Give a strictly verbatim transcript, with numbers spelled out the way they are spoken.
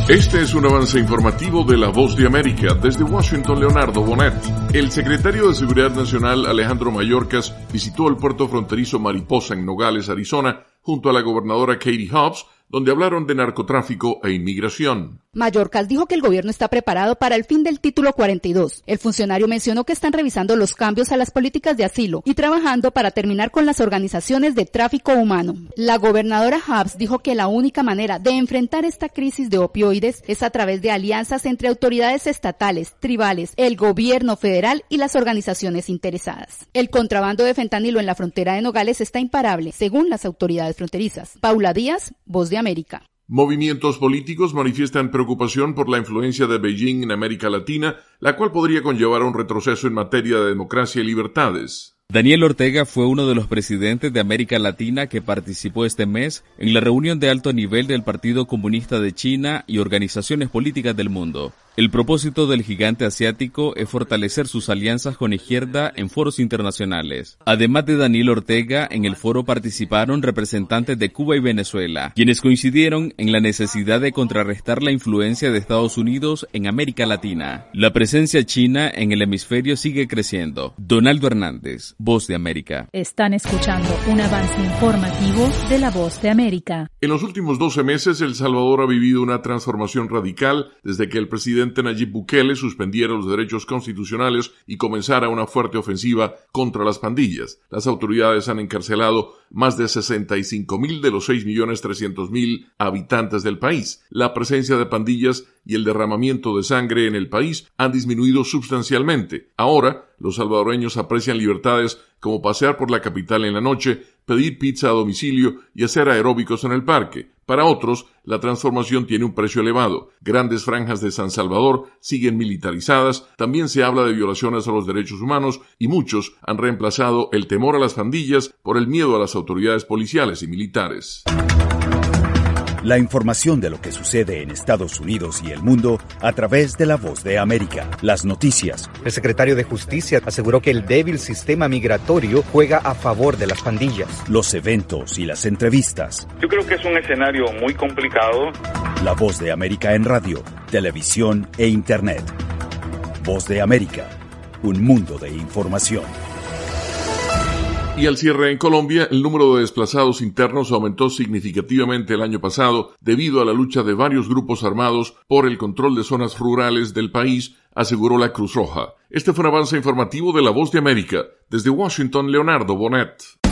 Este es un avance informativo de La Voz de América. Desde Washington, Leonardo Bonet. El secretario de Seguridad Nacional, Alejandro Mayorkas, visitó el puerto fronterizo Mariposa en Nogales, Arizona, junto a la gobernadora Katie Hobbs, donde hablaron de narcotráfico e inmigración. Mayorkas dijo que el gobierno está preparado para el fin del título cuarenta y dos. El funcionario mencionó que están revisando los cambios a las políticas de asilo y trabajando para terminar con las organizaciones de tráfico humano. La gobernadora Hobbs dijo que la única manera de enfrentar esta crisis de opioides es a través de alianzas entre autoridades estatales, tribales, el gobierno federal y las organizaciones interesadas. El contrabando de fentanilo en la frontera de Nogales está imparable, según las autoridades fronterizas. Paula Díaz, Voz de América. Movimientos políticos manifiestan preocupación por la influencia de Beijing en América Latina, la cual podría conllevar a un retroceso en materia de democracia y libertades. Daniel Ortega fue uno de los presidentes de América Latina que participó este mes en la reunión de alto nivel del Partido Comunista de China y organizaciones políticas del mundo. El propósito del gigante asiático es fortalecer sus alianzas con izquierda en foros internacionales. Además de Daniel Ortega, en el foro participaron representantes de Cuba y Venezuela, quienes coincidieron en la necesidad de contrarrestar la influencia de Estados Unidos en América Latina. La presencia china en el hemisferio sigue creciendo. Donaldo Hernández, Voz de América. Están escuchando un avance informativo de La Voz de América. En los últimos doce meses, El Salvador ha vivido una transformación radical desde que el presidente Nayib Bukele suspendiera los derechos constitucionales y comenzara una fuerte ofensiva contra las pandillas. Las autoridades han encarcelado más de sesenta y cinco mil de los seis millones trescientos mil habitantes del país. La presencia de pandillas y el derramamiento de sangre en el país han disminuido sustancialmente. Ahora, los salvadoreños aprecian libertades como pasear por la capital en la noche, pedir pizza a domicilio y hacer aeróbicos en el parque. Para otros, la transformación tiene un precio elevado. Grandes franjas de San Salvador siguen militarizadas, también se habla de violaciones a los derechos humanos y muchos han reemplazado el temor a las pandillas por el miedo a las autoridades policiales y militares. La información de lo que sucede en Estados Unidos y el mundo a través de La Voz de América. Las noticias. El secretario de Justicia aseguró que el débil sistema migratorio juega a favor de las pandillas. Los eventos y las entrevistas. Yo creo que es un escenario muy complicado. La Voz de América en radio, televisión e Internet. Voz de América, un mundo de información. Y al cierre en Colombia, el número de desplazados internos aumentó significativamente el año pasado debido a la lucha de varios grupos armados por el control de zonas rurales del país, aseguró la Cruz Roja. Este fue un avance informativo de La Voz de América. Desde Washington, Leonardo Bonet.